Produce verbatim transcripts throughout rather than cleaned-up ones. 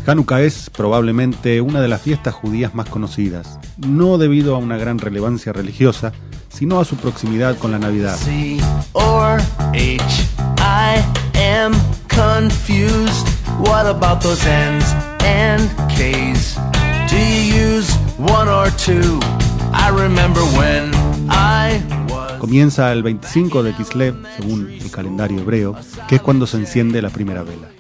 Hanukkah es probablemente una de las fiestas judías más conocidas, no debido a una gran relevancia religiosa, sino a su proximidad con la Navidad. C or H, I am confused. What about those N's and K's? Do you use one or two? I remember when I was... Comienza el veinticinco de Kislev, según el calendario hebreo, que es cuando se enciende la primera vela.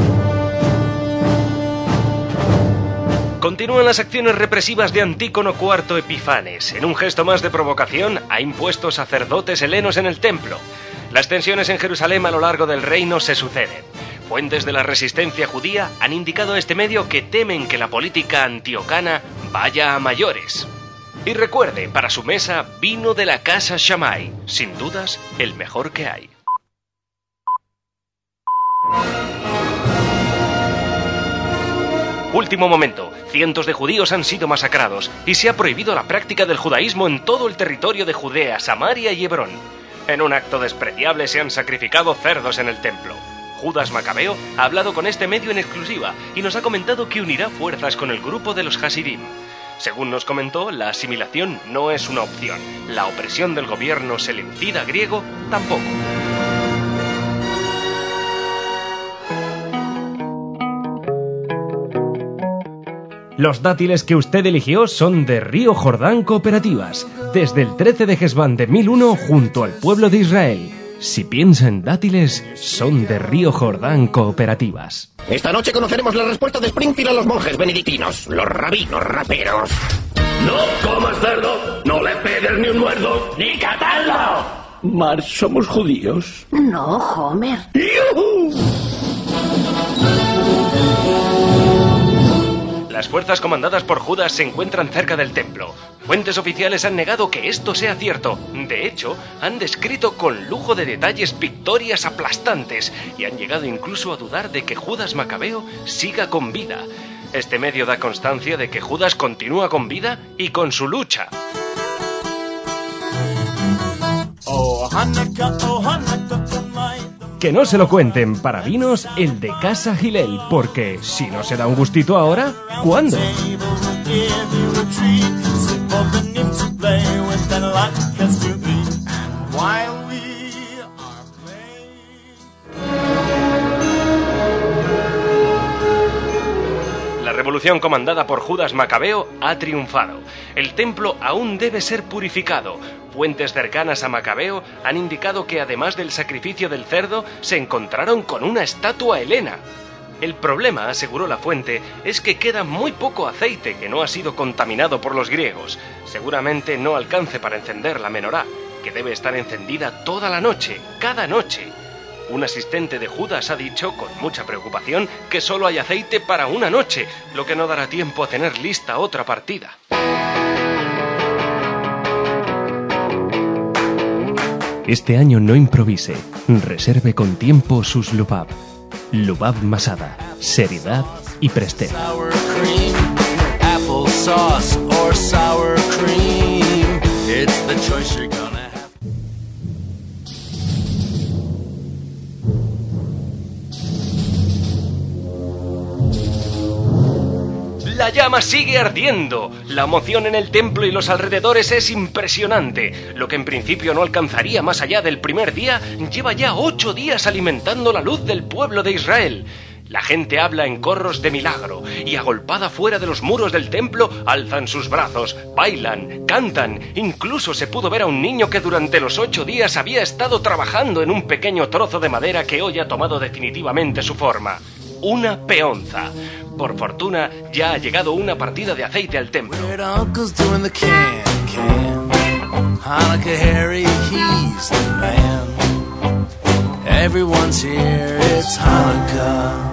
Continúan las acciones represivas de Antígono cuarto Epifanes. En un gesto más de provocación, ha impuesto sacerdotes helenos en el templo. Las tensiones en Jerusalén a lo largo del reino se suceden. Fuentes de la resistencia judía han indicado a este medio que temen que la política antiocana vaya a mayores. Y recuerde, para su mesa, vino de la casa Shammai, sin dudas, el mejor que hay. Último momento, cientos de judíos han sido masacrados y se ha prohibido la práctica del judaísmo en todo el territorio de Judea, Samaria y Hebrón. En un acto despreciable se han sacrificado cerdos en el templo. Judas Macabeo ha hablado con este medio en exclusiva y nos ha comentado que unirá fuerzas con el grupo de los Hasidim. Según nos comentó, la asimilación no es una opción. La opresión del gobierno seleucida griego tampoco. Los dátiles que usted eligió son de Río Jordán Cooperativas, desde el trece de Hesbán de mil uno junto al pueblo de Israel. Si piensa en dátiles, son de Río Jordán Cooperativas. Esta noche conoceremos la respuesta de Springfield a los monjes benedictinos, los rabinos raperos. No comas cerdo, no le pegues ni un muerdo, ni catarlo. Marge, ¿somos judíos? No, Homer. ¡Yuhu! Las fuerzas comandadas por Judas se encuentran cerca del templo. Fuentes oficiales han negado que esto sea cierto. De hecho, han descrito con lujo de detalles victorias aplastantes y han llegado incluso a dudar de que Judas Macabeo siga con vida. Este medio da constancia de que Judas continúa con vida y con su lucha. Oh, Hanukkah, oh, Hanukkah, Que no se lo cuenten, para vinos el de Casa Gilel, porque si no se da un gustito ahora, ¿cuándo? La revolución comandada por Judas Macabeo ha triunfado. El templo aún debe ser purificado. Fuentes cercanas a Macabeo han indicado que además del sacrificio del cerdo, se encontraron con una estatua helena. El problema, aseguró la fuente, es que queda muy poco aceite que no ha sido contaminado por los griegos. Seguramente no alcance para encender la menorá, que debe estar encendida toda la noche, cada noche. Un asistente de Judas ha dicho, con mucha preocupación, que solo hay aceite para una noche, lo que no dará tiempo a tener lista otra partida. Este año no improvise, reserve con tiempo sus Lubab. Lubab Masada, seriedad y presteza. sour cream, apple sauce or sour cream. It's the choice you're gonna have. La llama sigue ardiendo. La emoción en el templo y los alrededores es impresionante. Lo que en principio no alcanzaría más allá del primer día, lleva ya ocho días alimentando la luz del pueblo de Israel. La gente habla en corros de milagro y agolpada fuera de los muros del templo alzan sus brazos, bailan, cantan. Incluso se pudo ver a un niño que durante los ocho días había estado trabajando en un pequeño trozo de madera que hoy ha tomado definitivamente su forma. Una peonza. Por fortuna, ya ha llegado una partida de aceite al templo. Weird uncle's doing the can, can. Hanukkah Harry, he's the man. Everyone's here, it's Hanukkah.